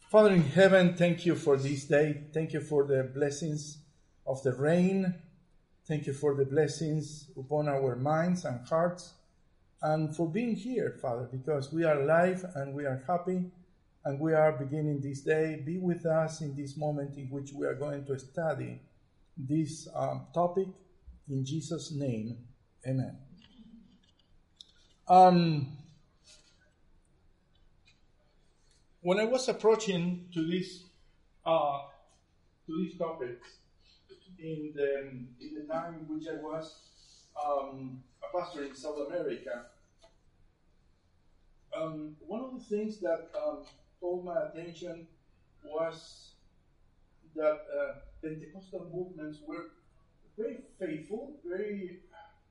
Father in heaven, thank you for this day. Thank you for the blessings of the rain. Thank you for the blessings upon our minds and hearts. And for being here, Father, because we are alive and we are happy and we are beginning this day. Be with us in this moment in which we are going to study this topic. In Jesus' name, amen. When I was approaching to these topics in the time in which I was a pastor in South America, one of the things that caught my attention was that Pentecostal movements were very faithful, very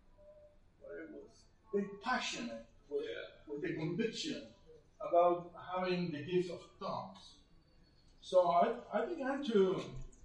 passionate with the conviction about having the gift of tongues. So I began to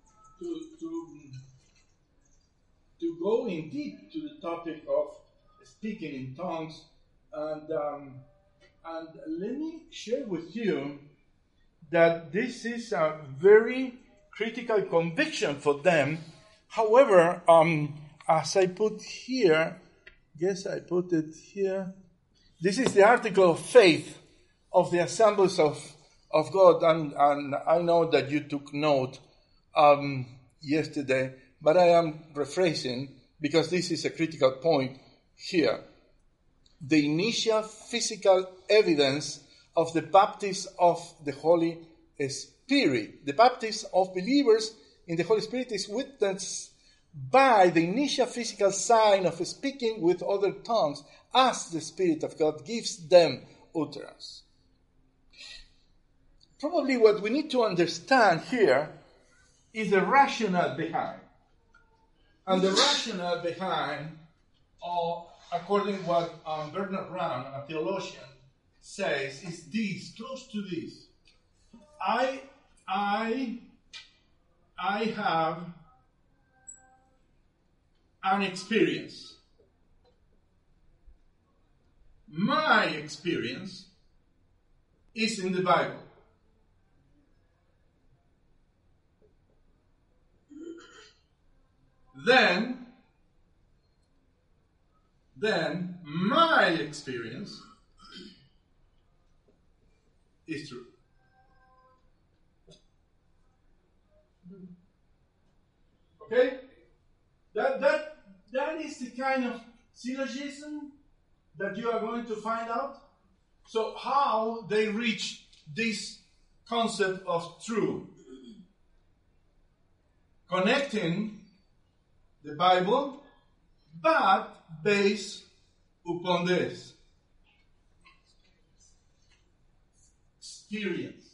go in deep to the topic of speaking in tongues, and let me share with you that this is a very critical conviction for them. However, as I put here, I put it here. This is the article of faith of the Assemblies of God, and I know that you took note yesterday, but I am rephrasing because this is a critical point here. The initial physical evidence of the baptism of the Holy Spirit. The baptism of believers in the Holy Spirit is witnessed by the initial physical sign of speaking with other tongues as the Spirit of God gives them utterance. Probably what we need to understand here is the rationale behind. And the rationale behind, according to what Bernard Brown, a theologian, says, is this, close to this. I have an experience. My experience is in the Bible. Then my experience is true. Okay? That is the kind of syllogism that you are going to find out. So how they reach this concept of true. Connecting the Bible, but based upon this experience.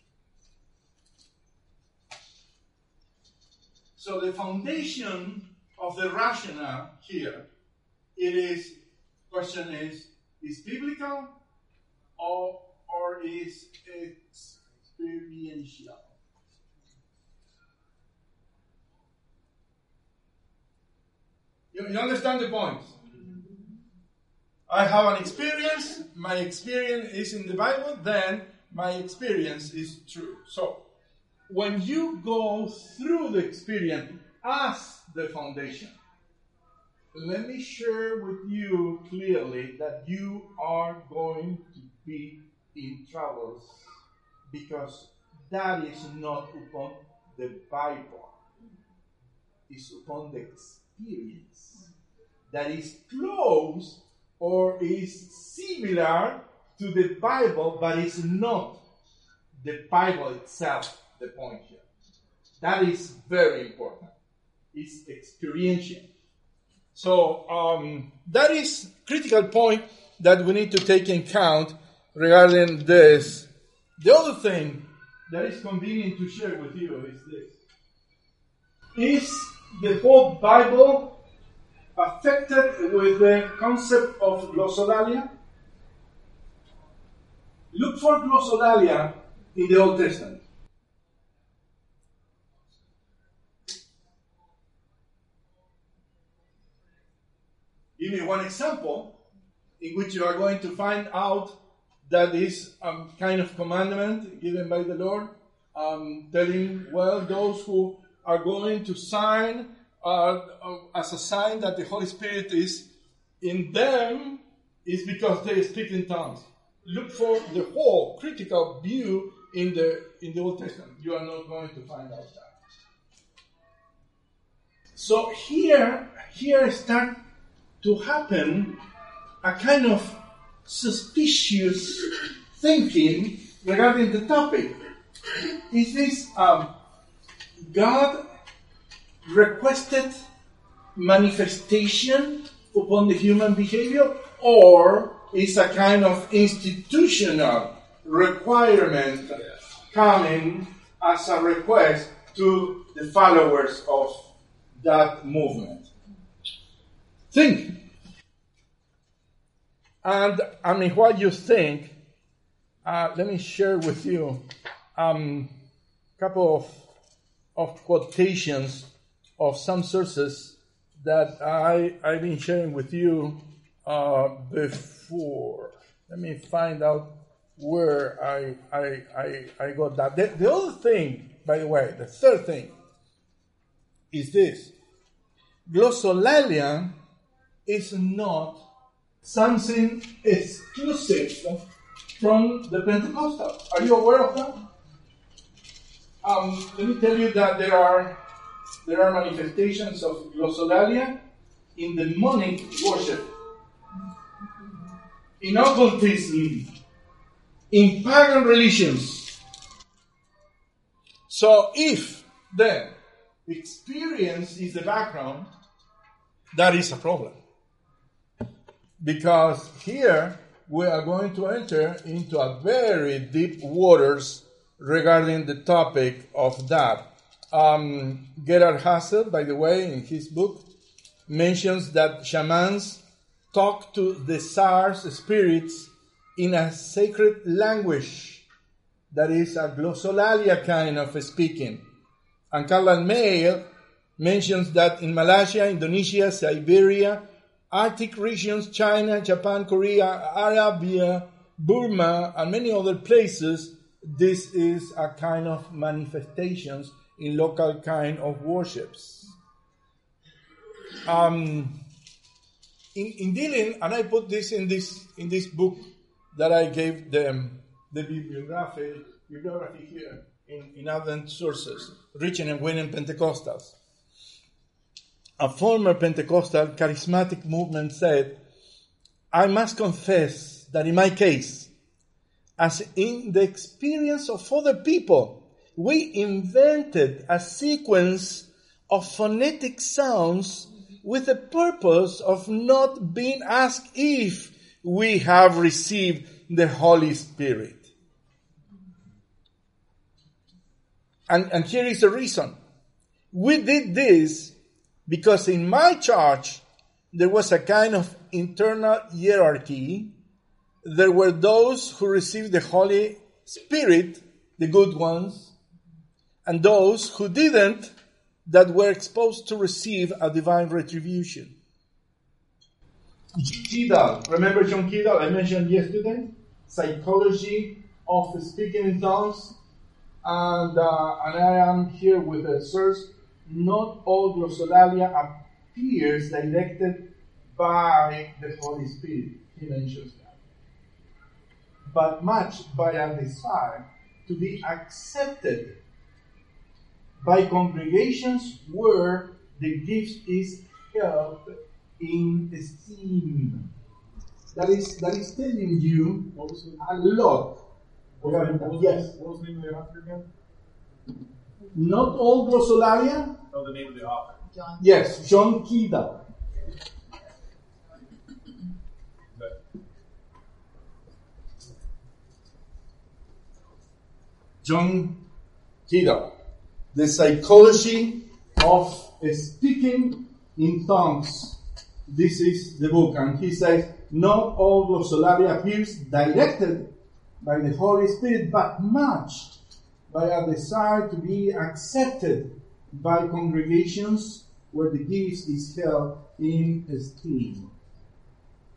So the foundation of the rationale here, question is biblical or is experiential? You understand the point? I have an experience, my experience is in the Bible, then my experience is true. So, when you go through the experience as the foundation, let me share with you clearly that you are going to be in troubles because that is not upon the Bible. It's upon the experience that is close or is similar to the Bible, but it's not the Bible itself, the point here. That is very important. It's experiential. So that is critical point that we need to take in account regarding this. The other thing that is convenient to share with you is this. Is the whole Bible affected with the concept of glossolalia? Look for glossolalia in the Old Testament. Give me one example in which you are going to find out that is a kind of commandment given by the Lord. telling, well, those who are going to sign as a sign that the Holy Spirit is in them is because they speak in tongues. Look for the whole critical view in the Old Testament. You are not going to find out that. So here start to happen a kind of suspicious thinking regarding the topic. Is this God requested manifestation upon the human behavior, or is a kind of institutional requirement coming as a request to the followers of that movement? Think. And what you think, let me share with you a couple of quotations of some sources that I've been sharing with you before. Let me find out where I got that. The other thing, by the way, the third thing, is this. Glossolalia is not something exclusive from the Pentecostals. Are you aware of that? Let me tell you that there are manifestations of glossolalia in demonic worship, in occultism, in pagan religions. So if then experience is the background, that is a problem. Because here we are going to enter into a very deep waters regarding the topic of that. Gerhard Hassel, by the way, in his book, mentions that shamans talk to the Tsar's spirits in a sacred language that is a glossolalia kind of speaking. And Carl May mentions that in Malaysia, Indonesia, Siberia, Arctic regions, China, Japan, Korea, Arabia, Burma, and many other places, this is a kind of manifestations in local kind of worships. In dealing, and I put this in this book that I gave them, the bibliography here in Advent Sources, Reaching and Winning Pentecostals. A former Pentecostal charismatic movement said, I must confess that in my case, as in the experience of other people, we invented a sequence of phonetic sounds with the purpose of not being asked if we have received the Holy Spirit. And here is the reason. We did this because in my church, there was a kind of internal hierarchy. There were those who received the Holy Spirit, the good ones, and those who didn't, that were exposed to receive a divine retribution. Kidal, remember John Kidal I mentioned yesterday? Psychology of Speaking in Tongues. And I am here with a source. Not all glossolalia appears directed by the Holy Spirit. He mentions that. But much by a desire to be accepted by congregations where the gift is held in esteem. That is telling you a lot. Yes. What was the name of the author again? Not all glossolalia? No, the name of the author. John. Yes, John Kidal. John Kidal. The Psychology of Speaking in Tongues. This is the book, and he says, not all glossolalia appears directed by the Holy Spirit, but much by a desire to be accepted by congregations where the gift is held in esteem.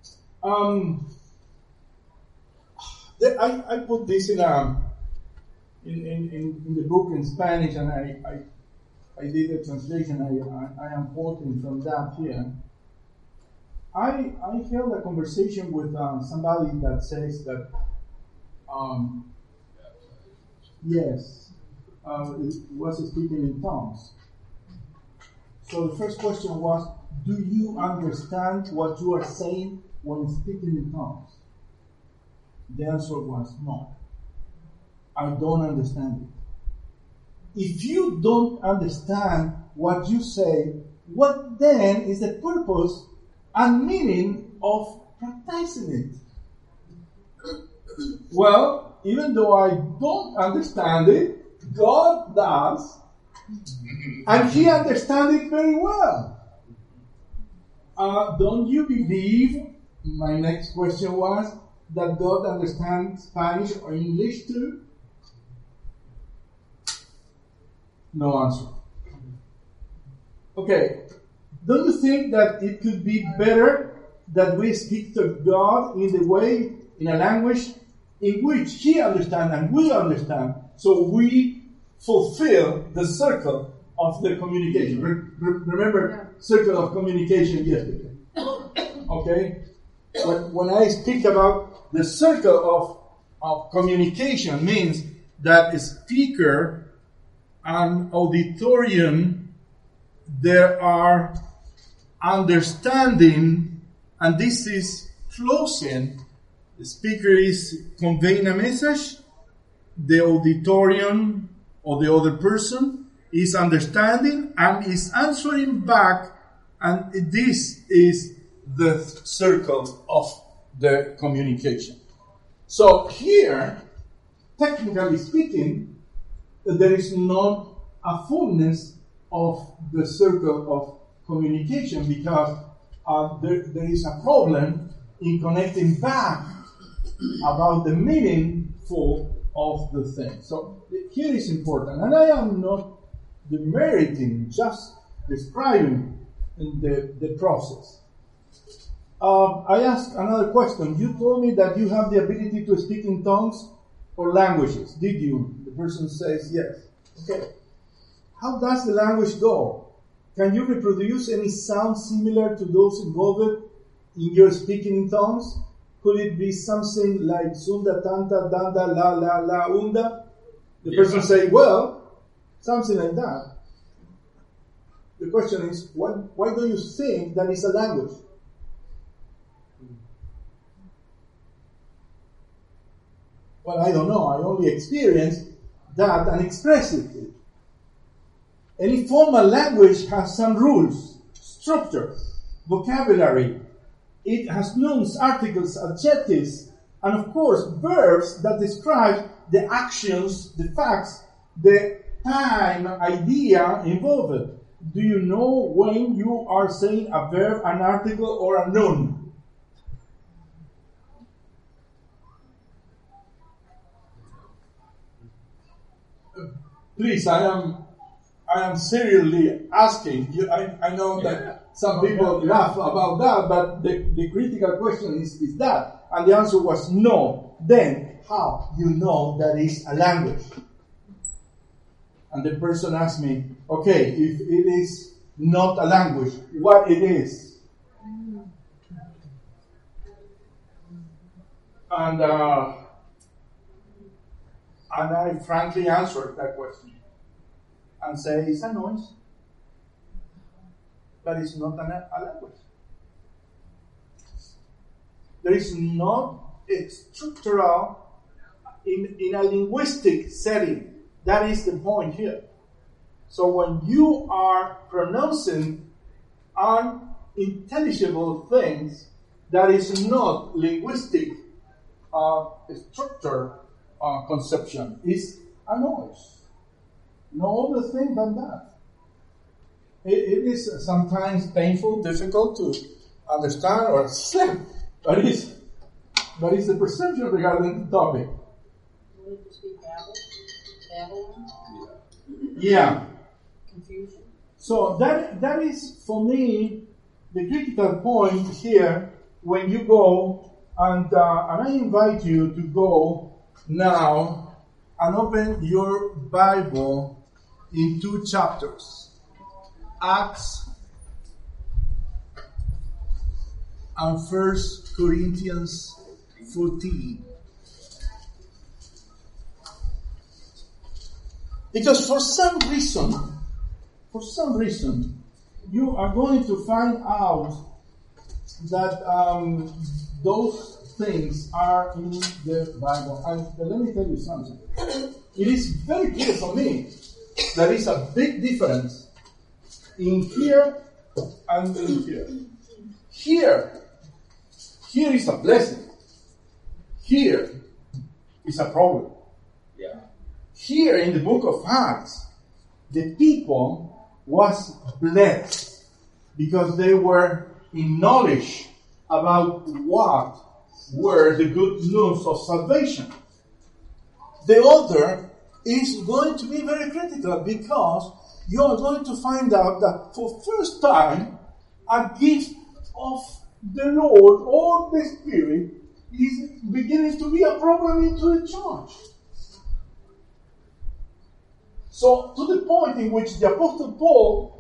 I put this in in the book in Spanish, and I did a translation. I am quoting from that here. I held a conversation with somebody that says that yes, was speaking in tongues. So the first question was, do you understand what you are saying when speaking in tongues? The answer was no. I don't understand it. If you don't understand what you say, what then is the purpose and meaning of practicing it? Well, even though I don't understand it, God does, and He understands it very well. Don't you believe, my next question was, that God understands Spanish or English too? No answer. Okay, don't you think that it could be better that we speak to God in a language in which He understands and we understand, so we fulfill the circle of the communication? Remember, circle of communication yesterday. Okay? When I speak about the circle of communication, means that a speaker and auditorium, there are understanding, and this is closing. The speaker is conveying a message, the auditorium or the other person is understanding and is answering back, and this is the circle of the communication. So here, technically speaking, there is not a fullness of the circle of communication, because there is a problem in connecting back about the meaningful of the thing. So here is important, and I am not demeritating, just describing the process. I asked another question. You told me that you have the ability to speak in tongues or languages. Did you? The person says yes. Okay. How does the language go? Can you reproduce any sound similar to those involved in your speaking in tongues? Could it be something like sunda, tanta, danda, la, la, la, unda? The person say, well, something like that. The question is, why do you think that is a language? Well, I don't know. I only experienced that and expressed it. Any formal language has some rules, structure, vocabulary. It has nouns, articles, adjectives, and of course verbs that describe the actions, the facts, the time, idea involved. Do you know when you are saying a verb, an article, or a noun? Please, I am seriously asking you. I know that some people laugh about that, but the critical question is that. And the answer was no. Then, how you know that is a language? And the person asked me, okay, if it is not a language, what it is? And I frankly answered that question and say it's a noise, but it's not a language. There is not a structural in a linguistic setting. That is the point here. So when you are pronouncing unintelligible things, that is not linguistic structure conception. It's a noise. No other thing than that. It is sometimes painful, difficult to understand or accept, but it's the perception regarding the topic. Would it just be babbling? Yeah. Confusion? So that is, for me, the critical point here when you go, and I invite you to go now and open your Bible in 2 chapters, Acts and 1 Corinthians 14. Because for some reason, you are going to find out that those things are in the Bible. And let me tell you something. It is very clear for me there is a big difference in here and in here. Here is a blessing. Here is a problem. Yeah. Here in the book of Acts, the people was blessed because they were in knowledge about what were the good news of salvation. The other is going to be very critical because you are going to find out that for first time a gift of the Lord or the Spirit is beginning to be a problem into the church. So to the point in which the Apostle Paul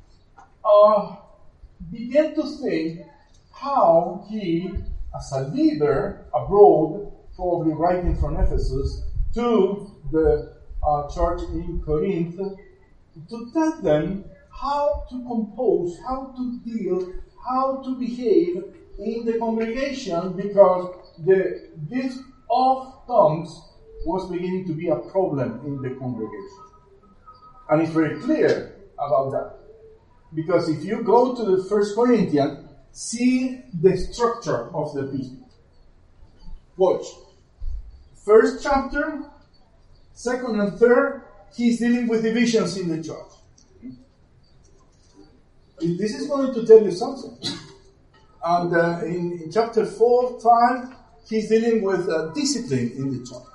began to think how he, as a leader abroad, probably writing from Ephesus to the church in Corinth, to tell them how to compose, how to deal, how to behave in the congregation, because the gift of tongues was beginning to be a problem in the congregation. And it's very clear about that. Because if you go to the 1 Corinthians, see the structure of the people. Watch. First chapter, second and third, he's dealing with divisions in the church. This is going to tell you something. And in chapter 4, 5, he's dealing with discipline in the church.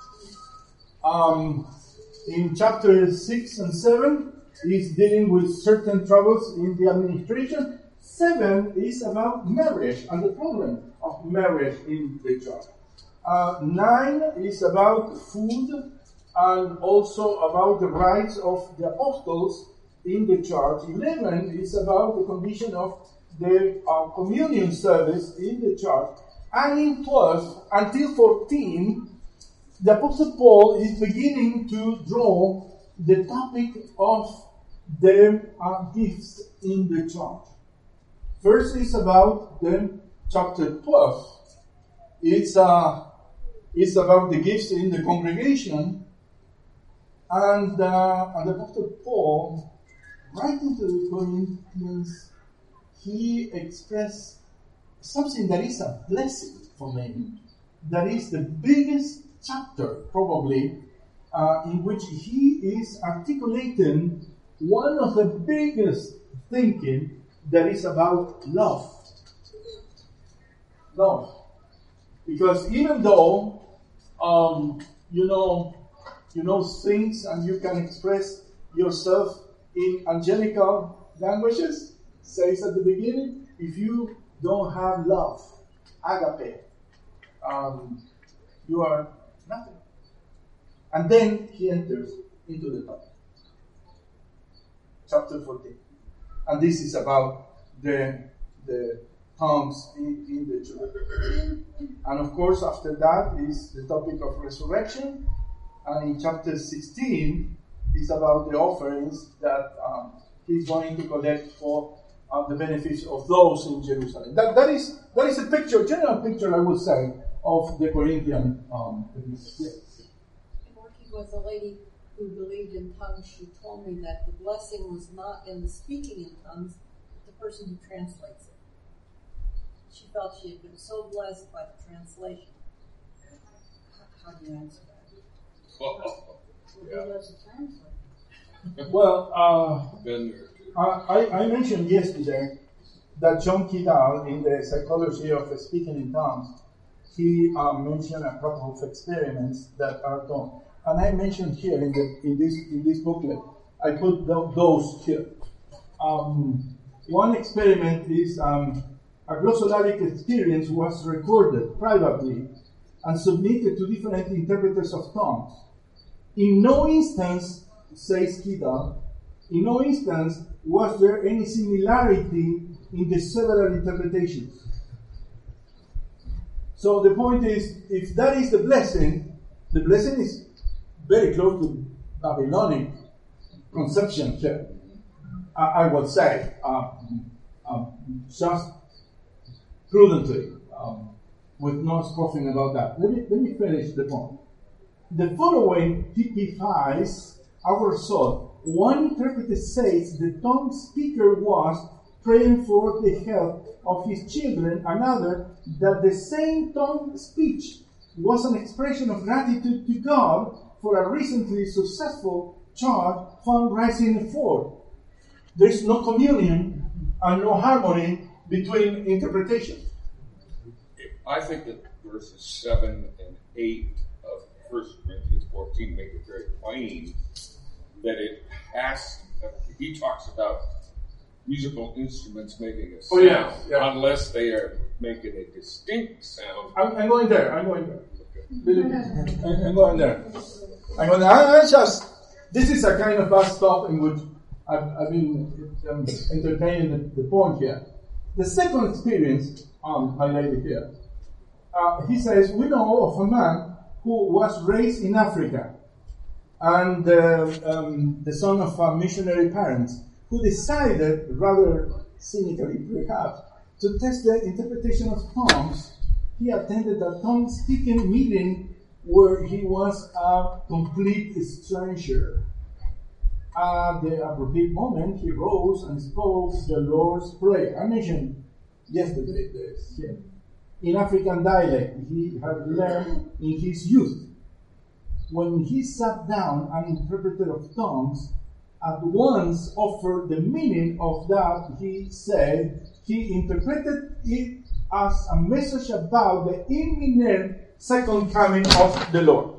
In chapter 6 and 7, he's dealing with certain troubles in the administration. 7 is about marriage and the problem of marriage in the church. 9 is about food and also about the rights of the apostles in the church. 11 is about the condition of the communion service in the church. And in 12 until 14, the Apostle Paul is beginning to draw the topic of the gifts in the church. First is about the chapter 12. It's about the gifts in the congregation. And the Apostle Paul, writing to the Corinthians, he expressed something that is a blessing for me. That is the biggest chapter, probably, in which he is articulating one of the biggest thinking that is about love. Love. Because even though, you know things and you can express yourself in angelical languages, says at the beginning, if you don't have love, agape, you are nothing. And then he enters into the topic. Chapter 14. And this is about the tongues in the church. And of course, after that is the topic of resurrection. And in chapter 16 is about the offerings that he's going to collect for the benefits of those in Jerusalem. That is a picture, general picture, I would say, of the Corinthian yes. Working with a lady who believed in tongues, she told me that the blessing was not in the speaking in tongues, but the person who translates it. She felt she had been so blessed by the translation. How do you answer that? Who does the translate? Well, I mentioned yesterday that John Kidal, in the psychology of speaking in tongues, he mentioned a couple of experiments that are done. And I mentioned here in this booklet, I put those here. One experiment is a glossolabic experience was recorded privately and submitted to different interpreters of tongues. In no instance, says Kidal, in no instance was there any similarity in the several interpretations. So the point is, if that is the blessing is very close to Babylonic conception here. I would say, just prudently, with no scoffing about that. Let me finish the point. The following typifies our result. One interpreter says the tongue speaker was praying for the health of his children. Another, that the same tongue speech was an expression of gratitude to God for a recently successful charge found rising in the fort. There is no communion and no harmony between interpretations. I think that verses 7 and 8 of 1 Corinthians 14 make it very plain that it has, he talks about musical instruments making a sound, unless they are making a distinct sound. I'm going there. Okay. I'm going there. This is a kind of vast stuff in which I've been entertaining the point here. The second experience, highlighted here, he says, we know of a man who was raised in Africa and the son of missionary parents who decided, rather cynically perhaps, to test the interpretation of tongues. He attended a tongue-speaking meeting where he was a complete stranger. At the appropriate moment, he rose and spoke the Lord's Prayer. I mentioned yesterday this. In African dialect, he had learned in his youth. When he sat down, an interpreter of tongues at once offered the meaning of that he said. He interpreted it as a message about the imminent second coming of the Lord.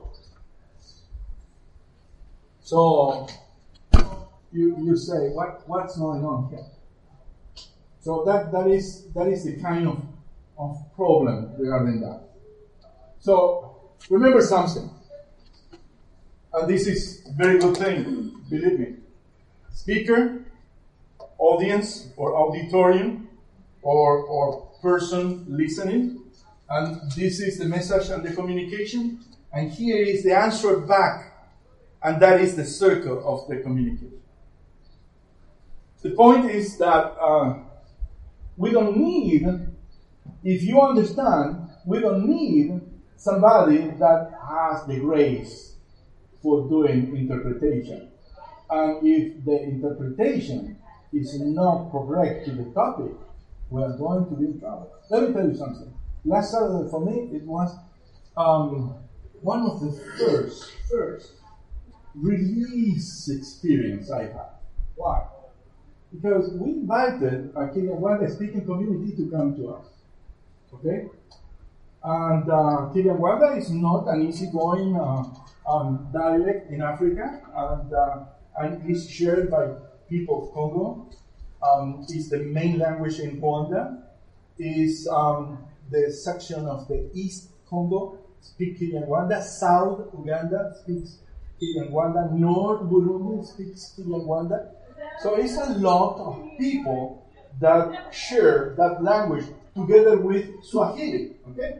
So you say, what's going on here? So that is the kind of problem regarding that. So remember something, and this is a very good thing, believe me. Speaker, audience, or auditorium, or person listening, and this is the message and the communication, and here is the answer back, and that is the circle of the communication. The point is that we don't need, if you understand, we don't need somebody that has the grace for doing interpretation. And if the interpretation is not correct to the topic, we are going to be in trouble. Let me tell you something. Last Saturday for me, it was one of the first release experience I had. Why? Because we invited a Kinyarwanda speaking community to come to us. Okay? And Kinyarwanda is not an easygoing dialect in Africa, and is shared by people of Congo. Is the main language in Rwanda. Is the section of the East Congo speak Kinyarwanda. South Uganda speaks Kinyarwanda. North Burundi speaks Kinyarwanda. So it's a lot of people that share that language together with Swahili. Okay.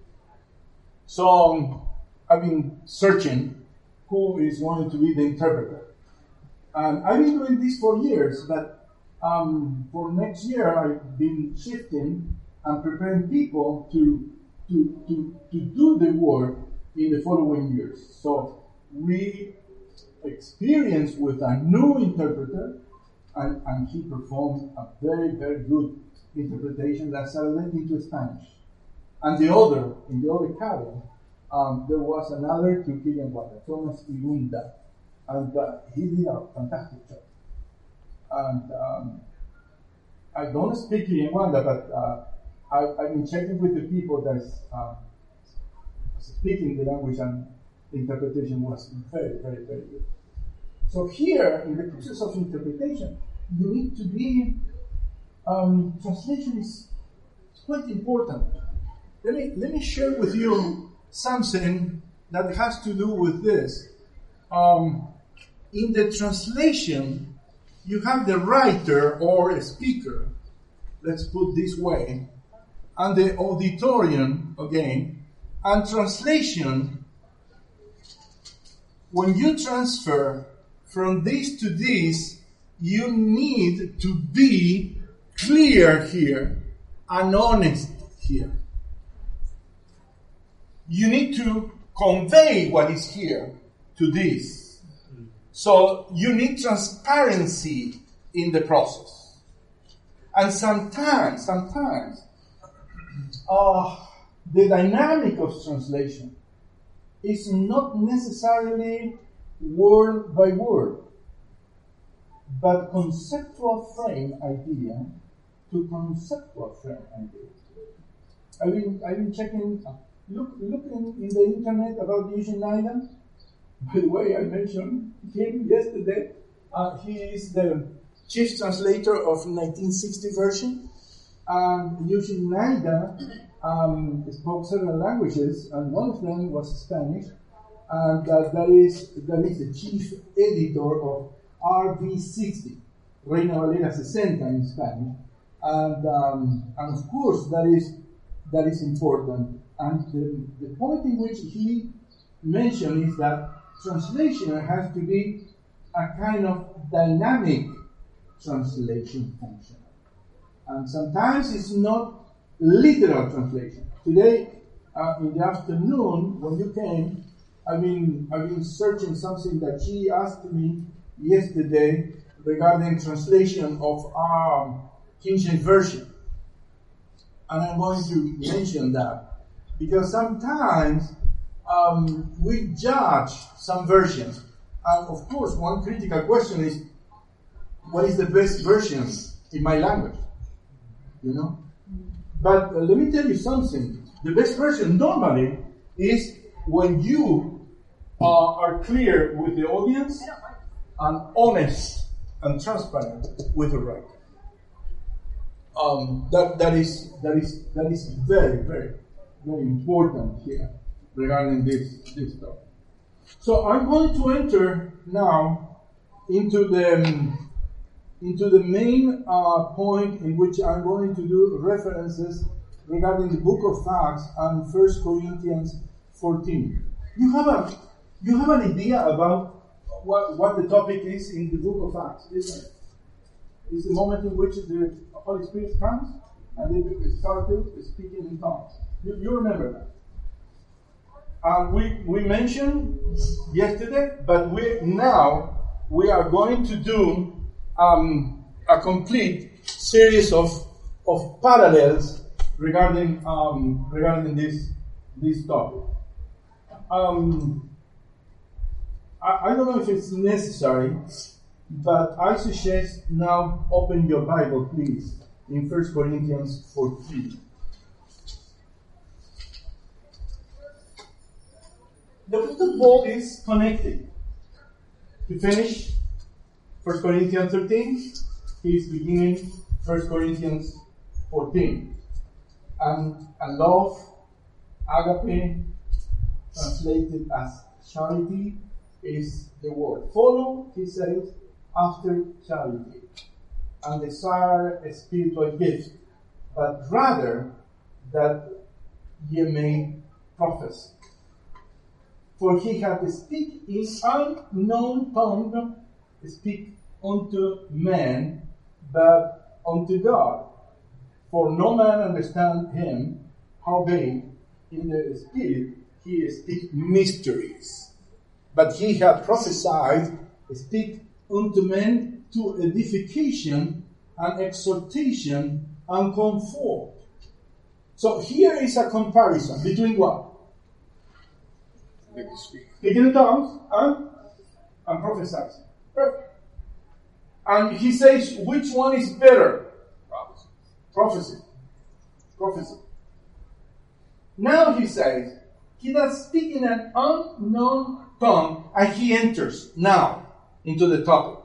So I've been searching who is going to be the interpreter. And I've been doing this for years, but for next year I've been shifting and preparing people to do the work in the following years. So we experience with a new interpreter, and he performed a very, very good interpretation that Saturday into Spanish. And in the other cabin, there was another to Kinyarwanda, Thomas Igunda, and he did a fantastic job. And I don't speak Kinyarwanda, but I've been checking with the people that is speaking the language, and the interpretation was very, very, very good. So here, in the process of interpretation, you need to be, translation is quite important. Let me share with you something that has to do with this. in the translation, you have the writer or a speaker, let's put this way, and the auditorium again, and translation. When you transfer from this to this, you need to be clear here and honest here. You need to convey what is here to this. So you need transparency in the process. And sometimes, the dynamic of translation is not necessarily word by word, but conceptual frame idea to conceptual frame idea. I've been checking, looking in the internet about Eugene Nida. By the way, I mentioned him yesterday. He is the chief translator of 1960 version. Eugene Nida spoke several languages, and one of them was Spanish. And that is the chief editor of RV60, Reina Valera 60 in Spanish. And of course that is important. And the point in which he mentioned is that translation has to be a kind of dynamic translation function. And sometimes it's not literal translation. Today, in the afternoon, when you came, I've been searching something that she asked me yesterday regarding translation of King James Version. And I'm going to mention that because sometimes we judge some versions. And of course, one critical question is, what is the best version in my language? You know? But let me tell you something. The best version normally is when you are clear with the audience and honest and transparent with the writer. That is very, very, very important here regarding this topic. So I'm going to enter now into the main point in which I'm going to do references regarding the Book of Acts and 1 Corinthians 14. You have an idea about what the topic is in the Book of Acts, isn't it? It's the moment in which the Holy Spirit comes and they started speaking in tongues. You remember that? We mentioned yesterday, but we are going to do a complete series of parallels regarding this topic. I don't know if it's necessary, but I suggest now open your Bible, please, in 1 Corinthians 14. The football is connected. To finish 1 Corinthians 13, he is beginning 1 Corinthians 14. And love, agape, translated as charity, is the word. Follow, he says, after charity, and desire a spiritual gift, but rather that ye may prophesy. For he hath speak in unknown tongue, speak unto men, but unto God. For no man understand him, howbeit in the spirit he speak mysteries. But he hath prophesied, speak unto men to edification and exhortation and comfort. So here is a comparison between what? Speaking in tongues and prophesying. Perfect. And he says, which one is better? Prophecy. Now he says, he does speak in an unknown tongue, and he enters now into the topic.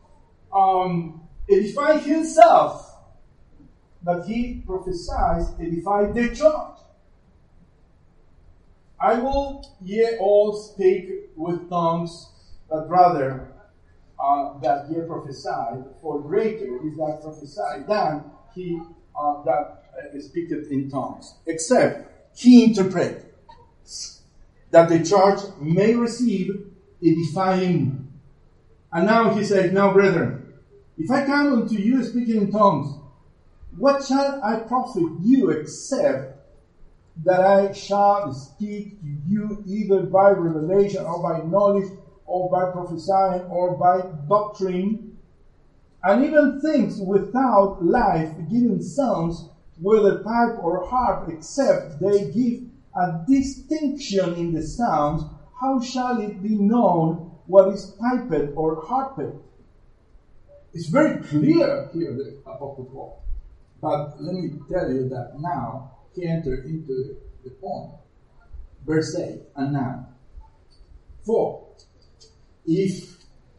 Edify himself, but he prophesies, edify the church. I will ye all speak with tongues but rather that he prophesied, for greater is that prophesied than he that speaketh in tongues, except he interpret, that the church may receive edifying. And now he said, now brethren, if I come unto you speaking in tongues, what shall I profit you except that I shall speak to you either by revelation or by knowledge or by prophesying or by doctrine, and even things without life-giving sounds, whether pipe or harp, except they give a distinction in the sounds, how shall it be known what is piped or harped? It's very clear here, the Apostle Paul. But let me tell you that now he entered into the point. Verse 8 and 9. For if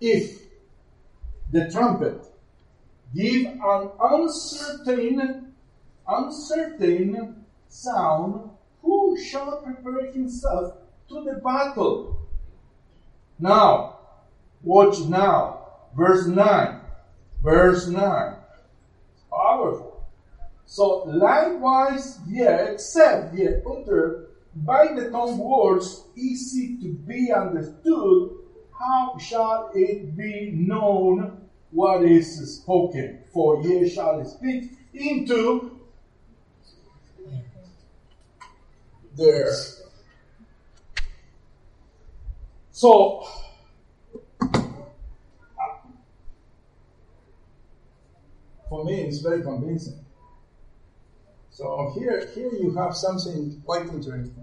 the trumpet give an uncertain sound, who shall prepare himself to the battle? Now, watch now. Verse 9. Verse 9. Powerful. So, likewise, except ye utter by the tongue words easy to be understood, how shall it be known what is spoken? For ye shall speak into there. So, for me, it's very convincing. So here you have something quite interesting.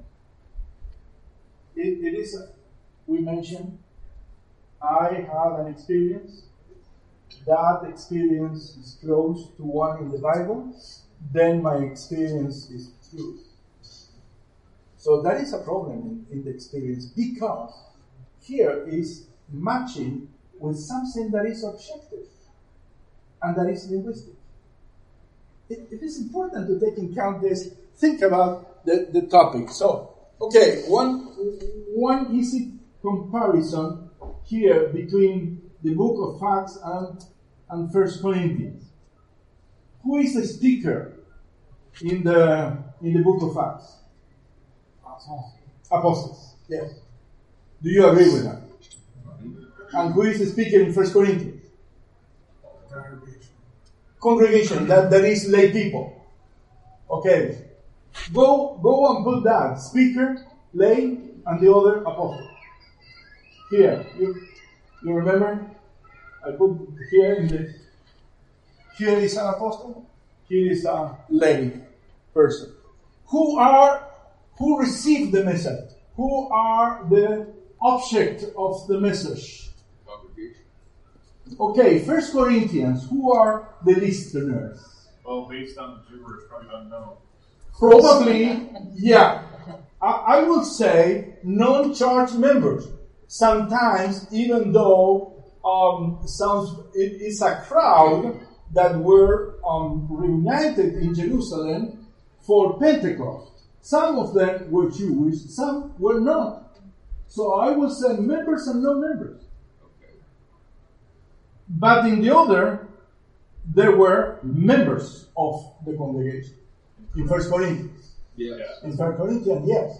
It is, we mentioned, I had an experience. That experience is close to one in the Bible. Then my experience is truth. So that is a problem in the experience, because here is matching with something that is objective and that is linguistic. It is important to take into account this. Think about the topic. So, okay, one easy comparison here between the book of Acts and 1 Corinthians. Who is the speaker in the book of Acts? Apostles. Yes. Do you agree with that? And who is the speaker in 1 Corinthians? Congregation. That is lay people. Okay. Go and put that. Speaker, lay, and the other apostle. Here. You remember? I put here here is an apostle. Here is a lay person. Who received the message? Who are the object of the message? Congregation. Okay, 1 Corinthians, who are the listeners? Well, based on the gibberish, probably unknown. Probably, yeah. I would say non-church members. Sometimes, even though it's a crowd that were reunited in Jerusalem for Pentecost. Some of them were Jewish, some were not. So I would say members and non-members. Okay. But in the other, there were members of the congregation. In 1 Corinthians. Yes. In 1 Corinthians, yes.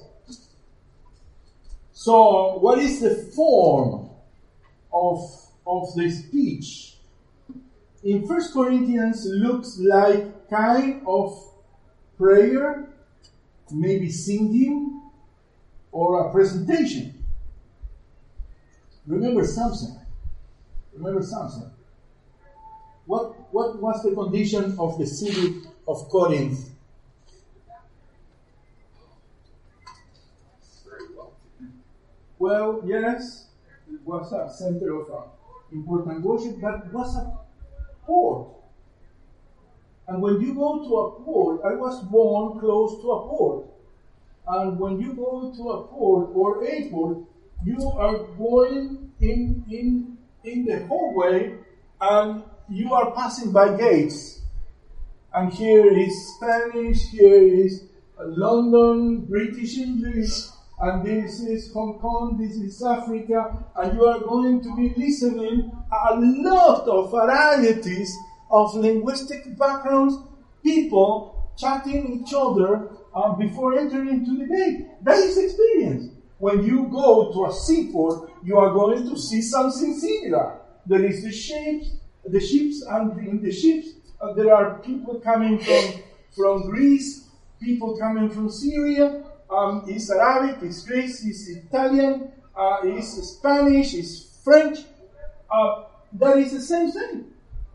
So what is the form of the speech? In 1 Corinthians looks like kind of prayer, maybe singing, or a presentation. Remember something. What was the condition of the city of Corinth? Very well. Well, yes, it was a center of important worship, but it was a port. And when you go to a port, I was born close to a port. And when you go to a port or airport, you are going in the hallway and you are passing by gates. And here is Spanish, here is London, British English, and this is Hong Kong, this is Africa, and you are going to be listening a lot of varieties of linguistic backgrounds, people chatting each other before entering into the gate. That is experience. When you go to a seaport, you are going to see something similar. There is the ships, and in the ships there are people coming from Greece, people coming from Syria. It's Arabic, it's Greek, it's Italian, it's Spanish, it's French. That is the same thing.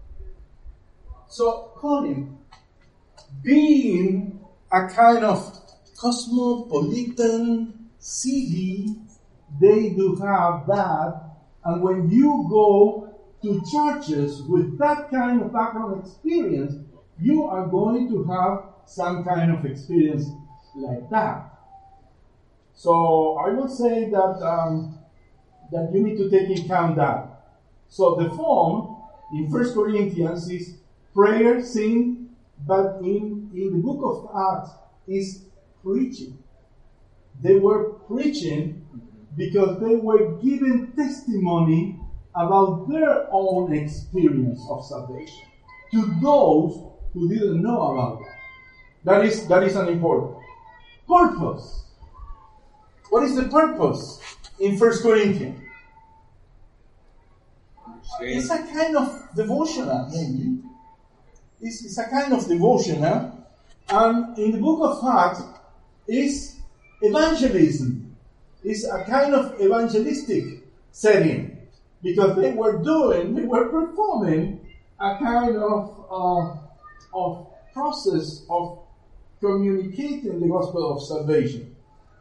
So, Colin, being a kind of cosmopolitan city, they do have that. And when you go to churches with that kind of background experience, you are going to have some kind of experience like that. So I would say that that you need to take into account that. So the form in 1 Corinthians is prayer, sing, but in the book of Acts is preaching. They were preaching because they were giving testimony about their own experience of salvation to those who didn't know about that. That is an important purpose. What is the purpose in 1 Corinthians? It's a kind of devotional, maybe. It's a kind of devotional. And in the book of Acts, is evangelism. It's a kind of evangelistic setting. Because they were performing a kind of process of communicating the gospel of salvation.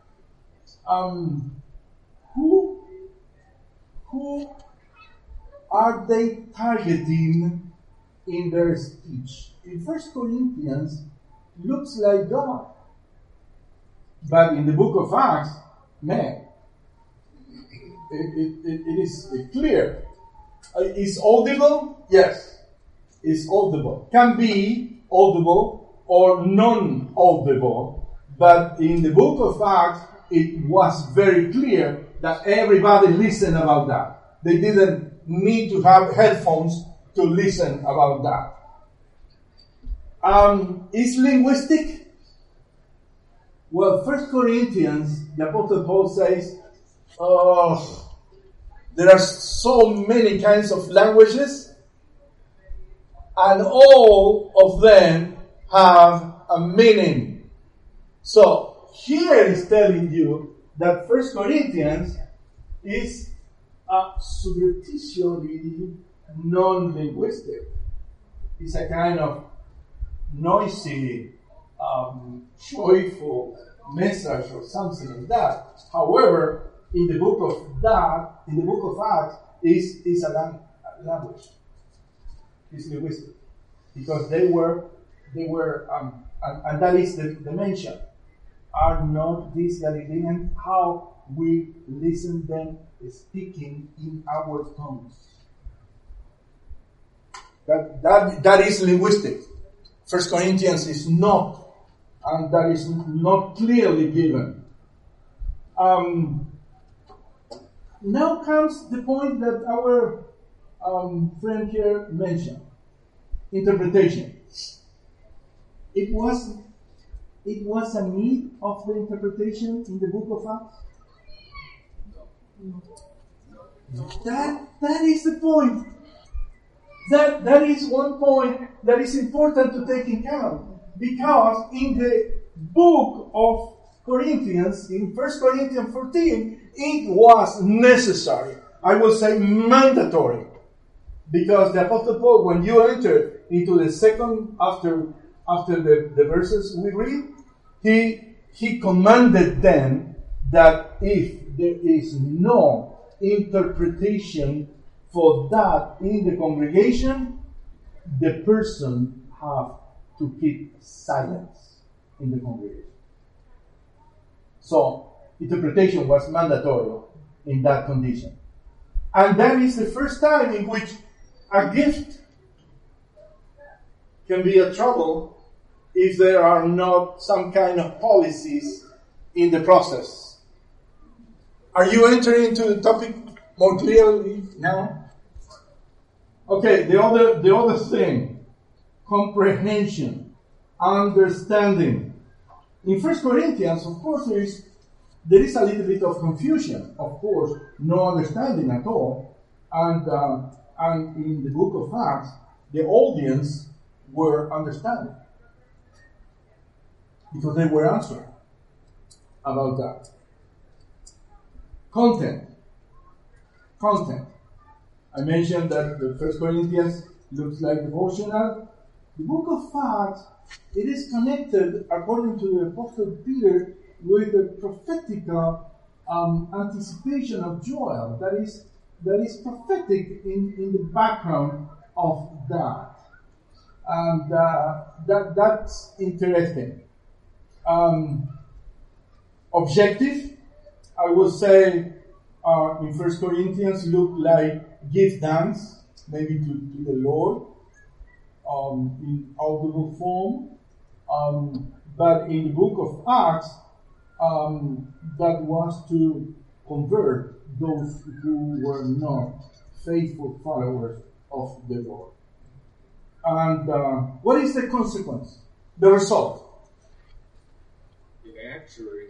Who are they targeting in their speech? In 1 Corinthians, looks like God. But in the book of Acts, man, it is clear. Is audible? Yes. Is audible. Can be audible or non-audible. But in the book of Acts, it was very clear that everybody listened about that. They didn't need to have headphones to listen about that. Is linguistic? Well, 1 Corinthians, the Apostle Paul says, there are so many kinds of languages, and all of them have a meaning. So, here is telling you that 1 Corinthians is superficially non-linguistic. It's a kind of noisy, joyful message or something like that. However, in the book of Acts, is a language. It's linguistic, because they were, and that is the mention. Are not these Galileans how we listen them speaking in our tongues? That is linguistic. 1 Corinthians is not, and that is not clearly given. Now comes the point that our friend here mentioned. Interpretation. It was a need of the interpretation in the book of Acts? That is the point. That is one point that is important to take into account. Because in the book of Corinthians, in 1 Corinthians 14, it was necessary. I will say mandatory. Because the Apostle Paul, when you enter into the second, after the verses we read, he commanded them that if there is no interpretation for that in the congregation, the person have to keep silence in the congregation. So, interpretation was mandatory in that condition. And that is the first time in which a gift can be a trouble if there are not some kind of policies in the process. Are you entering into the topic more clearly now? Okay, the other thing, comprehension, understanding. In 1 Corinthians, of course, there is a little bit of confusion. Of course, no understanding at all. And in the book of Acts, the audience were understanding because they were answering about that. Content. I mentioned that the 1 Corinthians looks like devotional. The book of Acts, it is connected, according to the Apostle Peter, with the prophetical anticipation of Joel. That is prophetic in the background of that. And that's interesting. Objective, I would say, in 1 Corinthians look like give thanks, maybe to the Lord, in audible form. But in the book of Acts, that was to convert those who were not faithful followers of the Lord. And what is the consequence? The result? In answering,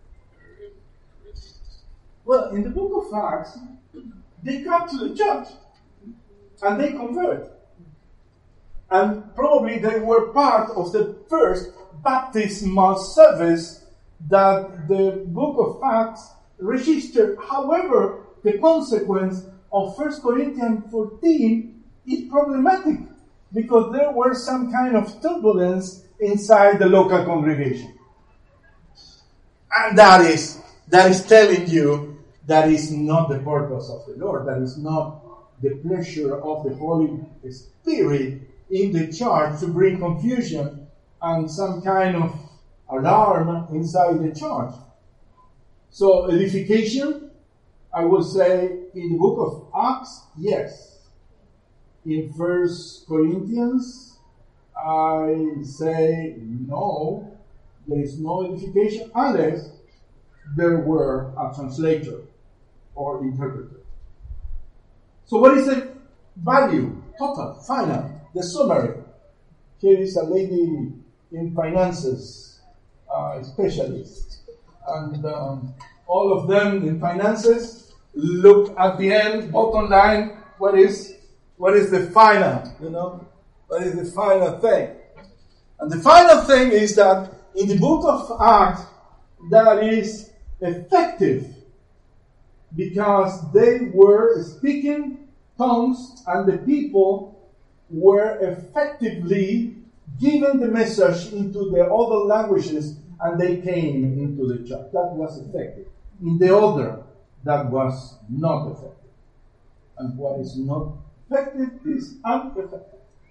well, in the book of Acts, they come to the church and they convert. And probably they were part of the first baptismal service that the book of Acts registered. However, the consequence of 1 Corinthians 14 is problematic because there were some kind of turbulence inside the local congregation. And that is telling you that is not the purpose of the Lord. That is not the pleasure of the Holy Spirit in the church to bring confusion and some kind of alarm inside the church. So edification, I would say in the book of Acts, yes. In 1 Corinthians, I say no. There is no edification unless there were a translator or interpreter. So what is the value, total, final, the summary? Here is a lady in finances, specialist. And all of them in finances look at the end, bottom line, what is the final, what is the final thing? And the final thing is that in the book of Acts, that is effective because they were speaking tongues and the people were effectively given the message into the other languages and they came into the church. That was effective. In the other, that was not effective. And what is not effective is ineffective.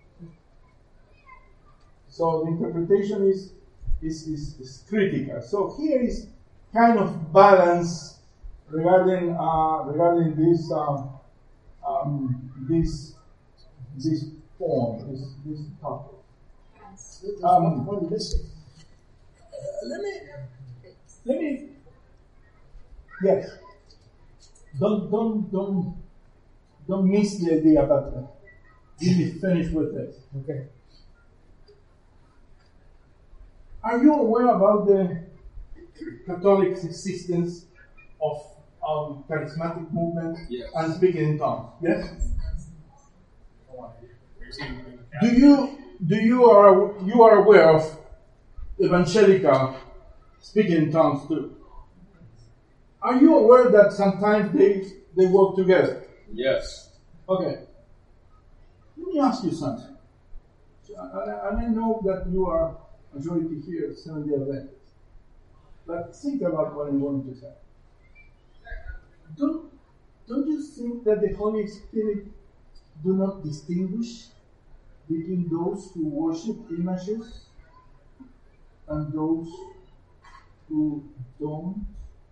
So the interpretation is critical. So here is kind of balance regarding this form, this topic. One missing. Let me. Yes. Don't miss the idea, but let me finish with this. Okay. Are you aware about the Catholic existence of charismatic movement and speaking in tongues? Yes. You are aware of evangelical speaking in tongues too? Are you aware that sometimes they work together? yes. Okay. Let me ask you something. And I know that you are majority here, Seventh-day Adventists. But think about what I'm going to say. Don't you think that the Holy Spirit do not distinguish between those who worship images and those who don't?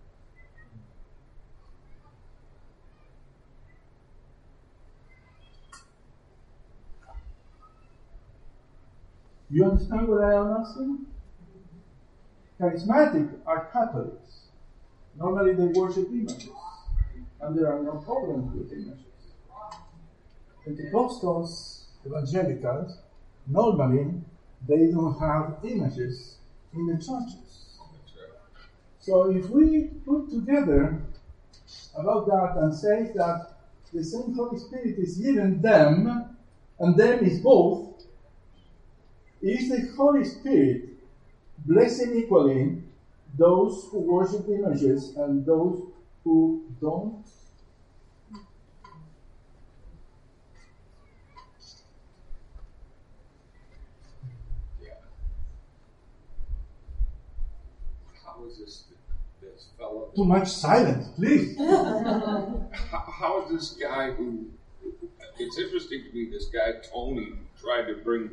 You understand what I am asking? Charismatic are Catholics. Normally they worship images, and there are no problems with images. Pentecostals, evangelicals, normally they don't have images in the churches. So if we put together about that and say that the same Holy Spirit is given them, and them is both, is the Holy Spirit blessing equally those who worship images and those who don't? Yeah. How is this fellow? Too much silence, please. How is this guy who? It's interesting to me. This guy Tony tried to bring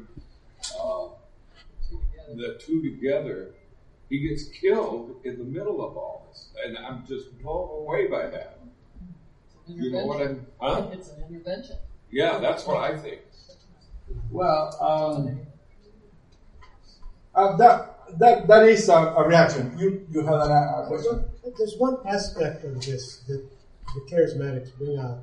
the two together. He gets killed in the middle of all this, and I'm just blown away by that. You know what I'm? Huh? It's an intervention. Yeah, that's what I think. Well, that is a reaction. You have a question? There's one aspect of this that the charismatics bring out.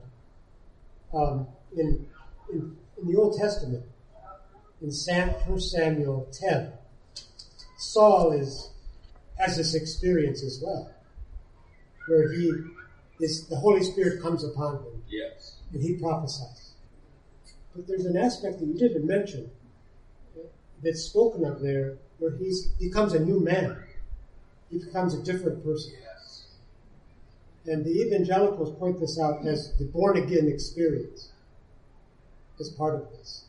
In the Old Testament, in 1 Samuel 10, Saul has this experience as well, where the Holy Spirit comes upon him. Yes. And he prophesies. But there's an aspect that you didn't mention that's spoken of there, where he becomes a new man. He becomes a different person. Yes. And the evangelicals point this out as the born-again experience as part of this.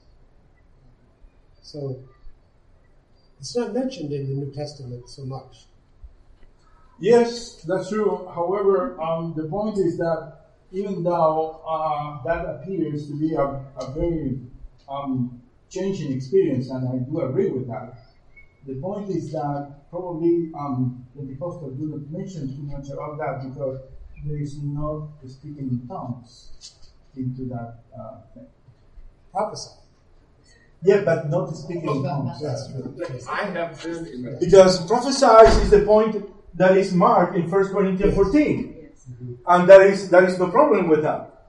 So it's not mentioned in the New Testament so much. Yes, that's true. However, the point is that even though that appears to be a very changing experience, and I do agree with that, the point is that probably Pentecostals do not mention too much about that because there is not speaking in tongues into that thing. Prophesy. Yeah, but not speaking in tongues. That's true. I have been in the Because prophesize is the point that is marked in 1 Corinthians 14. And there is no problem with that.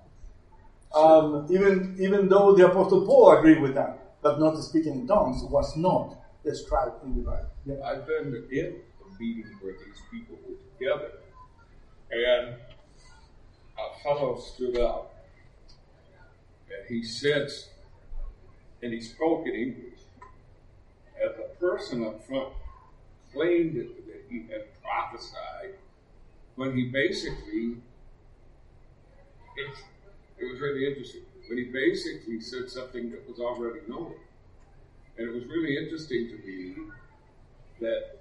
Even though the Apostle Paul agreed with that, but not speaking in tongues was not described in the Bible. Yeah. I've been in a meeting where these people were together, and a fellow stood up, and he said, and he spoke in English, and the person up front claimed that he had prophesied, when he basically, it was really interesting, when he basically said something that was already known. And it was really interesting to me that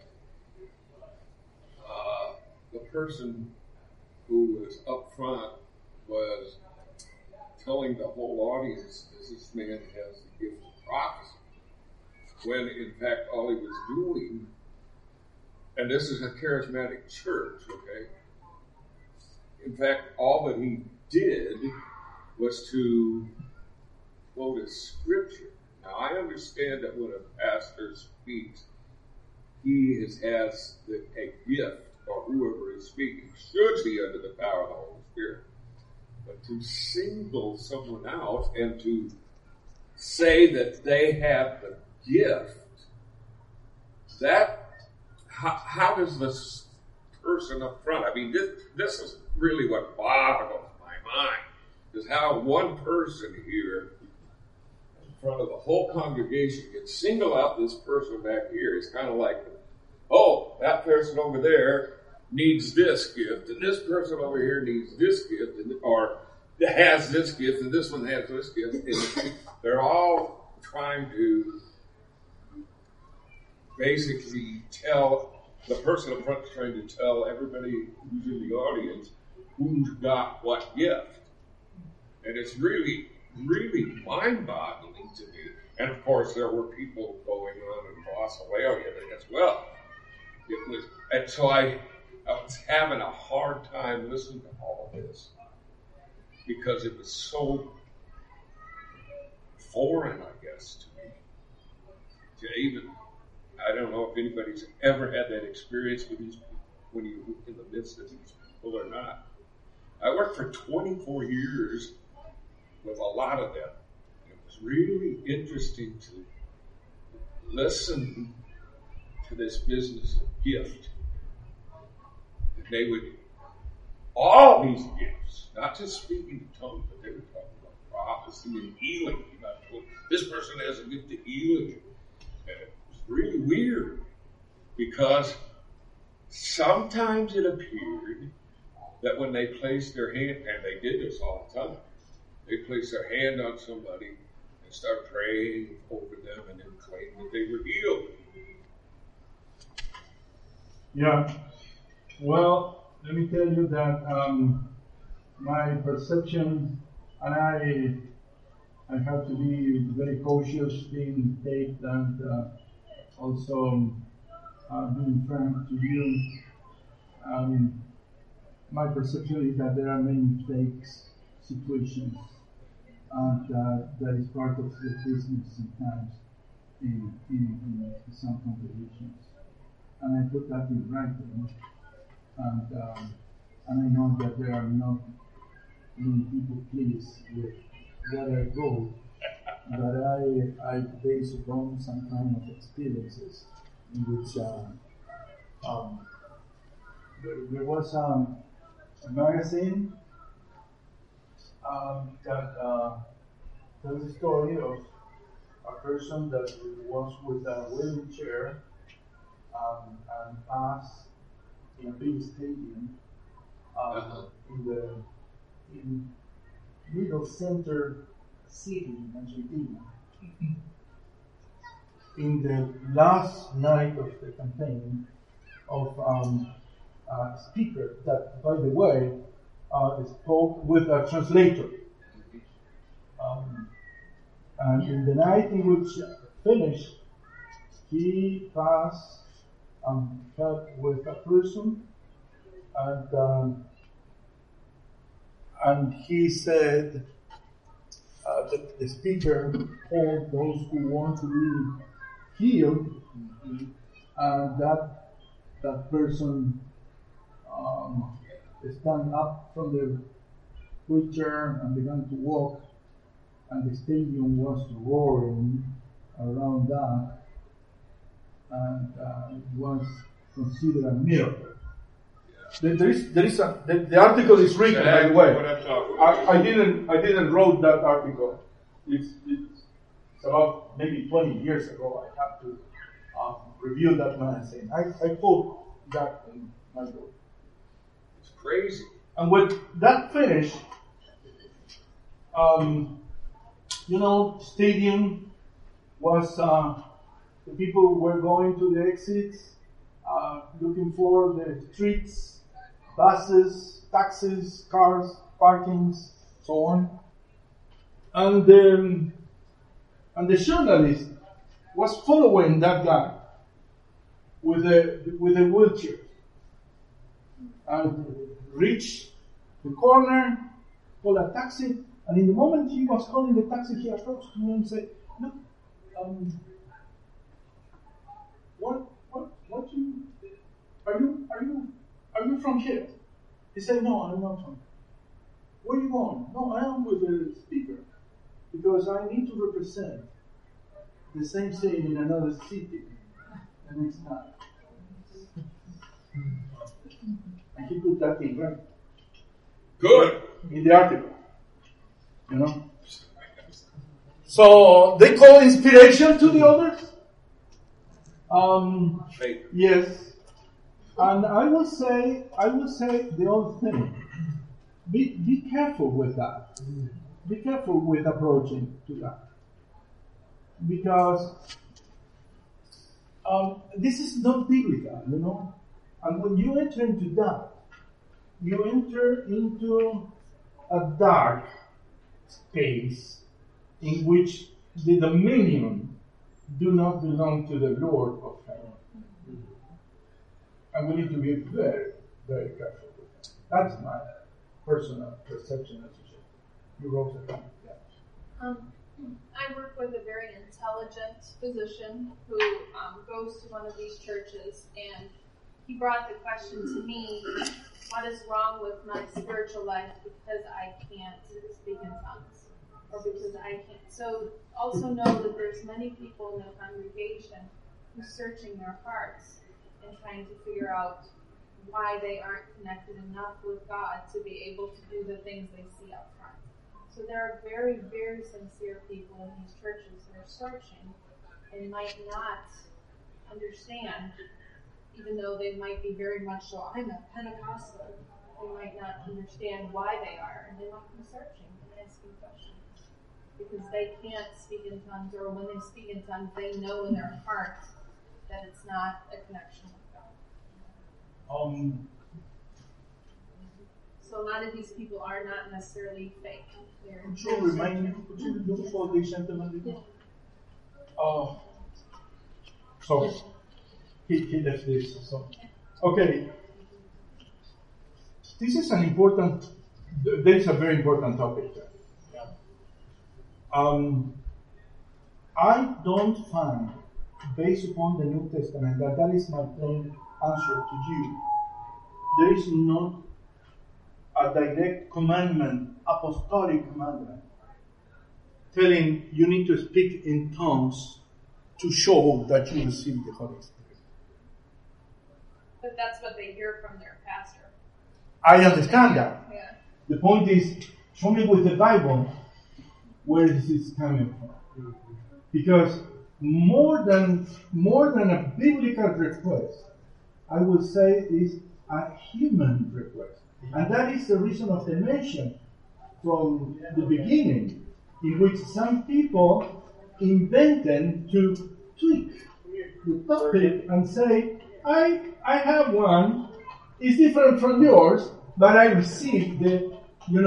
the person who was up front was telling the whole audience that this man has the gift of prophecy, when in fact all he was doing, and this is a charismatic church, okay? In fact, all that he did was to quote a scripture. Now, I understand that when a pastor speaks, he has a gift, or whoever is speaking should be under the power of the Holy Spirit. But to single someone out and to say that they have the gift, that, how does this person up front, I mean, this is really what boggles my mind, is how one person here in front of the whole congregation can single out this person back here. It's kind of like, oh, that person over there needs this gift, and this person over here needs this gift, or has this gift, and this one has this gift. And they're all trying to basically tell, the person up front is trying to tell everybody who's in the audience who's got what gift. And it's really, really mind-boggling to me. And of course, there were people going on in glossolalia as well. It was, and so I was having a hard time listening to all of this because it was so foreign, I guess, to me. To even, I don't know if anybody's ever had that experience with these people when you're in the midst of these people or not. I worked for 24 years with a lot of them. It was really interesting to listen to this business of gift. And they would, all these gifts, not just speaking in tongues, but they were talking about prophecy and healing. This person has a gift of healing. And it was really weird because sometimes it appeared that when they placed their hand, and they did this all the time, they placed their hand on somebody and start praying over them and then claim that they were healed. Yeah. Well, let me tell you that my perception, and I have to be very cautious being taped and also being frank to you. My perception is that there are many fake situations, and that is part of the business sometimes in some congregations. And I put that in writing, and I know that there are not many people pleased with what I wrote, but I base upon some kind of experiences in which there was a magazine that tells the story of a person that was with a wheelchair and passed in a big stadium in middle center city in Argentina. In the last night of the campaign of a speaker that, by the way, spoke with a translator. And in the night in which finished, he passed help with a person, and he said that the speaker told those who want to be healed, and that person stand up from the wheelchair and began to walk, and the stadium was roaring around that, and it was considered a miracle. The article is written, by the way. I didn't wrote that article. It's about maybe 20 years ago. I have to review that magazine. I put that in my book. It's crazy. And when that finished, stadium was the people were going to the exits, looking for the streets, buses, taxis, cars, parkings, so on. And the journalist was following that guy with a wheelchair, and reached the corner, called a taxi, and in the moment he was calling the taxi, he approached me and said, "Look, are you from here?" He said, "No, I'm not from here." "Where are you going?" "No, I am with the speaker, because I need to represent the same thing in another city the next time." And he put that in right. Good. In the article. So they call inspiration to the others. Faith. Yes. And I will say the other thing. Be careful with that. Be careful with approaching to that. Because this is not biblical, And when you enter into that, you enter into a dark space in which the dominion do not belong to the Lord of heaven. And we need to be very, very careful with that. That's my personal perception as you wrote it down. Yeah. I work with a very intelligent physician who goes to one of these churches, and he brought the question to me, what is wrong with my spiritual life because I can't speak in tongues? Or because I can't. So also know that there's many people in the congregation who's searching their hearts and trying to figure out why they aren't connected enough with God to be able to do the things they see up front. So there are very, very sincere people in these churches that are searching and might not understand, even though they might be very much so, I'm a Pentecostal, they might not understand why they are, and they might be searching and asking questions. Because they can't speak in tongues, or when they speak in tongues, they know in their heart that it's not a connection with God. So a lot of these people are not necessarily fake. Could you remind me, could you look for the gentleman again? So, he left this. So, okay. This is there is a very important topic here. I don't find, based upon the New Testament, that is my plain answer to you. There is not a direct commandment, apostolic commandment, telling you need to speak in tongues to show that you receive the Holy Spirit. But that's what they hear from their pastor. I understand that. Yeah. The point is, show me with the Bible where this is coming from. Because more than a biblical request, I would say is a human request. And that is the reason of the mention from the beginning, in which some people invented to tweak the topic and say, I have one, it's different from yours, but I received the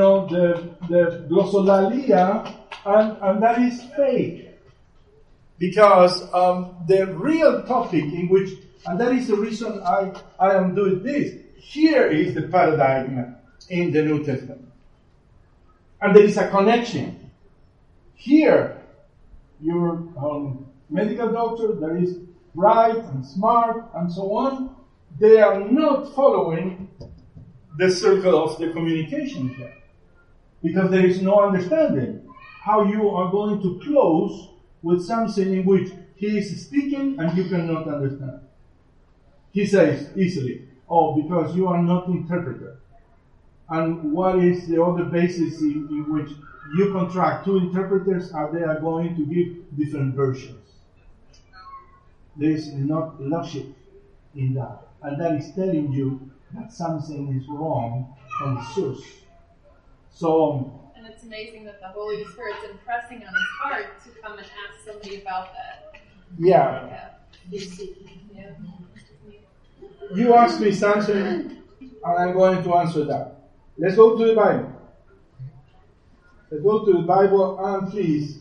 glossolalia, and that is fake. Because the real topic in which, and that is the reason I am doing this, here is the paradigm in the New Testament. And there is a connection. Here, your medical doctor that is bright and smart and so on, they are not following the circle of the communication here. Because there is no understanding how you are going to close with something in which he is speaking and you cannot understand. He says easily, because you are not interpreter. And what is the other basis in which you contract two interpreters and they are going to give different versions? There is not logic in that. And that is telling you that something is wrong from the source. So, and it's amazing that the Holy Spirit's impressing on his heart to come and ask somebody about that. Yeah. Yeah. You asked me something, and I'm going to answer that. Let's go to the Bible. Let's go to the Bible, and please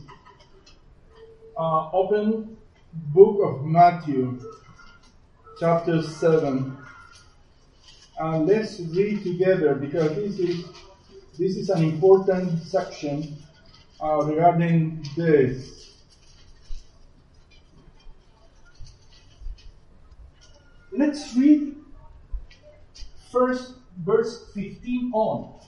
open book of Matthew, chapter 7. And let's read together, because this is an important section regarding this. Let's read first verse 15 on.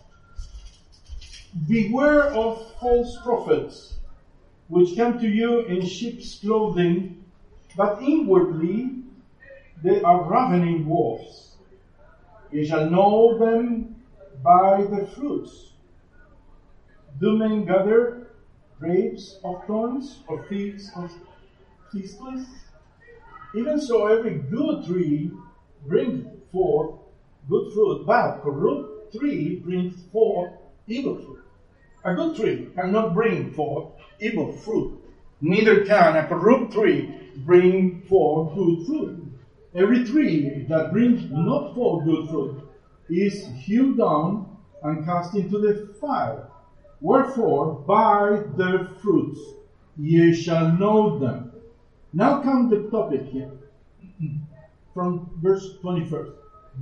Beware of false prophets, which come to you in sheep's clothing, but inwardly they are ravening wolves. You shall know them by the fruits. Do men gather grapes of thorns or figs of thistles? Even so, every good tree brings forth good fruit, but corrupt tree brings forth evil fruit. A good tree cannot bring forth evil fruit. Neither can a corrupt tree bring forth good fruit. Every tree that brings not forth good fruit is hewn down and cast into the fire. Wherefore, by their fruits ye shall know them. Now comes the topic here, from verse 21st.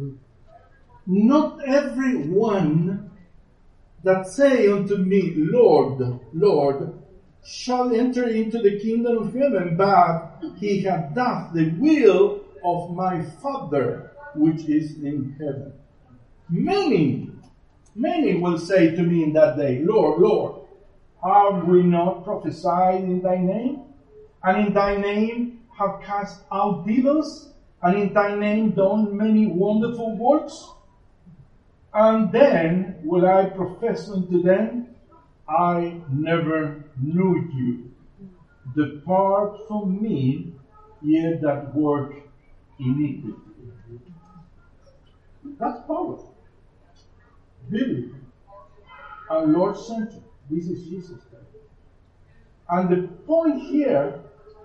Not every one that say unto me, Lord, Lord, shall enter into the kingdom of heaven, but he that doth the will of my Father which is in heaven. Many will say to me in that day, Lord, Lord, have we not prophesied in thy name? And in thy name have cast out devils? And in thy name done many wonderful works? And then will I profess unto them, I never knew you. Depart from me, ye that work iniquity. That's powerful. Biblical. And Lord-centered. This is Jesus Christ. And the point here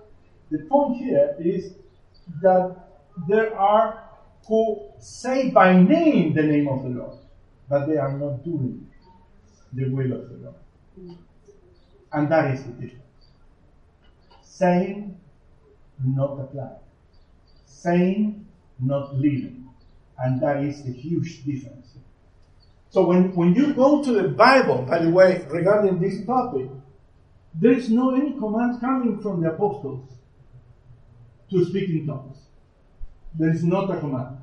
is that there are who say by name the name of the Lord, but they are not doing the will of the Lord. And that is the difference. Saying, not applying. Saying, not living. And that is the huge difference. So when you go to the Bible, by the way, regarding this topic, there is no any command coming from the apostles to speak in tongues. There is not a command.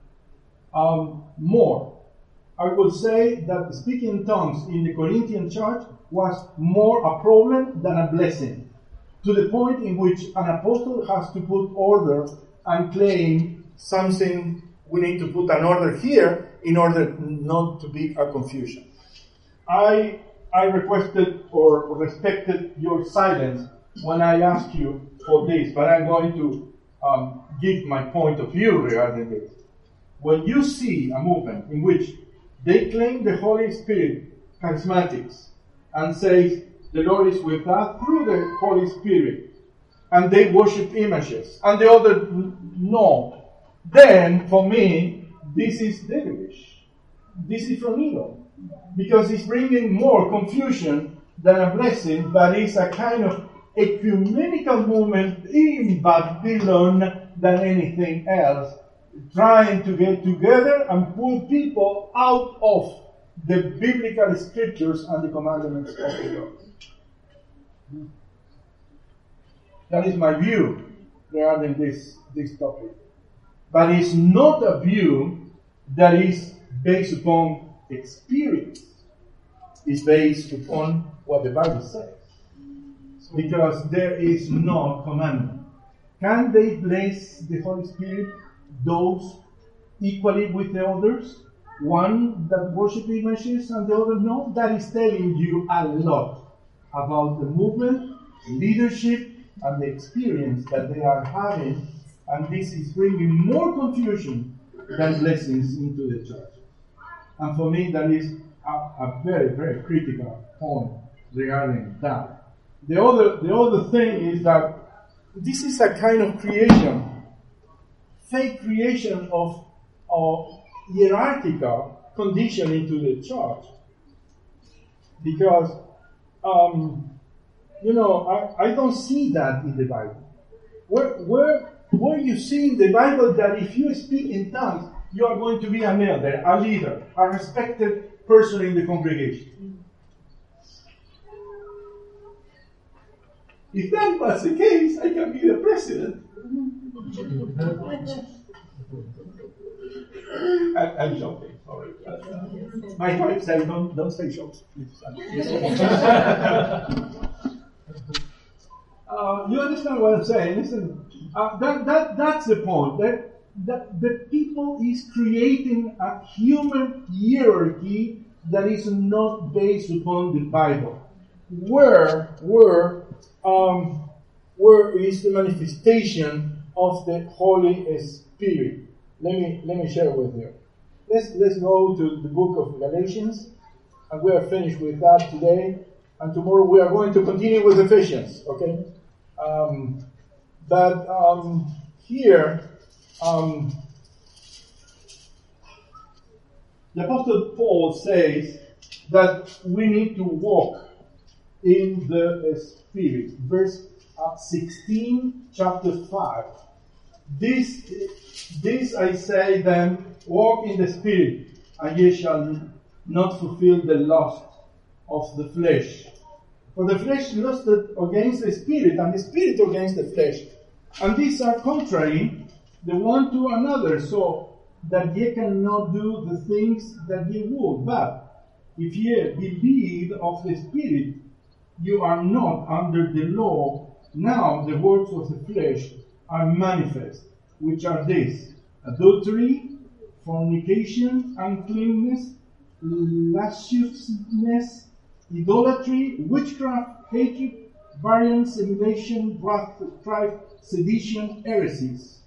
More, I would say that speaking in tongues in the Corinthian church was more a problem than a blessing, to the point in which an apostle has to put order and claim something. We need to put an order here in order not to be a confusion. I requested or respected your silence when I asked you for this, but I'm going to give my point of view regarding this. When you see a movement in which they claim the Holy Spirit, charismatics, and say the Lord is with us through the Holy Spirit, and they worship images, and the other no, then for me, this is devilish. This is from evil. Because it's bringing more confusion than a blessing, but it's a kind of ecumenical movement in Babylon than anything else, trying to get together and pull people out of the biblical scriptures and the commandments of the Lord. That is my view regarding this topic. But it's not a view that is based upon experience. It's based upon what the Bible says. Because there is no commandment. Can they bless the Holy Spirit, those equally with the others? One that worship images and the other no? That is telling you a lot about the movement, leadership, and the experience that they are having. And this is bringing more confusion than blessings into the church. And for me, that is a very, very critical point regarding that. The other thing is that this is a kind of creation, fake creation of hierarchical condition into the church. Because, I don't see that in the Bible. Where you see in the Bible that if you speak in tongues, you are going to be an elder, a leader, a respected person in the congregation. If that was the case, I can be the president. I'm joking, sorry. My wife said, don't say jokes, please. You understand what I'm saying? Listen, that's the point. That the people is creating a human hierarchy that is not based upon the Bible. Where is the manifestation of the Holy Spirit? Let me share with you. Let's go to the book of Galatians, and we are finished with that today. And tomorrow we are going to continue with Ephesians. Okay, here. The Apostle Paul says that we need to walk in the Spirit. Verse 16, chapter 5. This I say then, walk in the Spirit, and ye shall not fulfill the lust of the flesh. For the flesh lusted against the Spirit, and the Spirit against the flesh. And these are contrary the one to another. So that ye cannot do the things that ye would. But if ye believe of the Spirit, you are not under the law. Now the works of the flesh are manifest, which are these: adultery, fornication, uncleanness, lasciviousness, idolatry, witchcraft, hatred, variance, emulation, wrath, strife, sedition, heresies,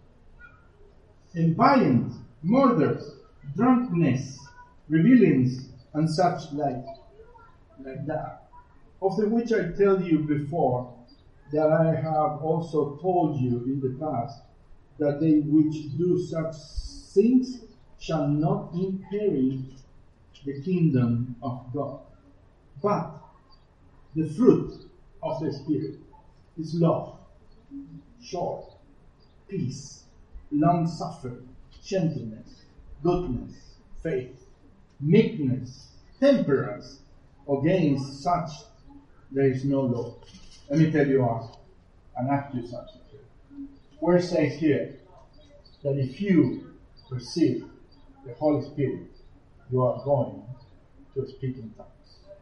envyings, murders, drunkenness, revelings, and such like that, of the which I tell you before, that I have also told you in the past, that they which do such things shall not inherit the kingdom of God. But the fruit of the Spirit is love, joy, peace, long-suffering, gentleness, goodness, faith, meekness, temperance. Against such there is no law. Let me tell you an actual subject here. Where it says here that if you receive the Holy Spirit, you are going to speak in tongues.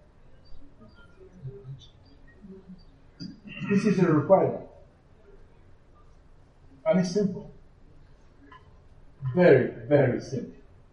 This is a requirement. And it's simple. Very, very simple.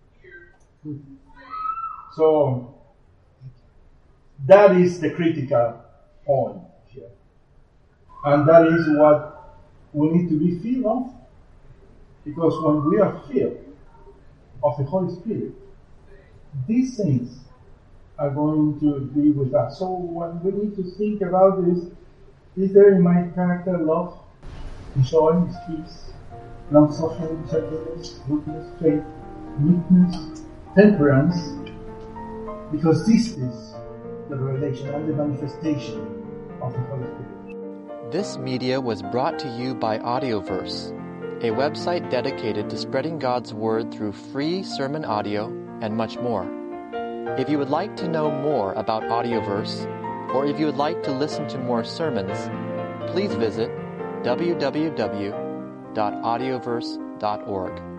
So, that is the critical point here. And that is what we need to be filled of. Because when we are filled of the Holy Spirit, these things are going to be with us. So what we need to think about is there in my character love, joy, peace, long-suffering, gentleness, goodness, faith, meekness, temperance? Because this is the revelation and the manifestation of the Holy Spirit. This media was brought to you by Audioverse, a website dedicated to spreading God's Word through free sermon audio and much more. If you would like to know more about Audioverse, or if you would like to listen to more sermons, please visit www.audioverse.org.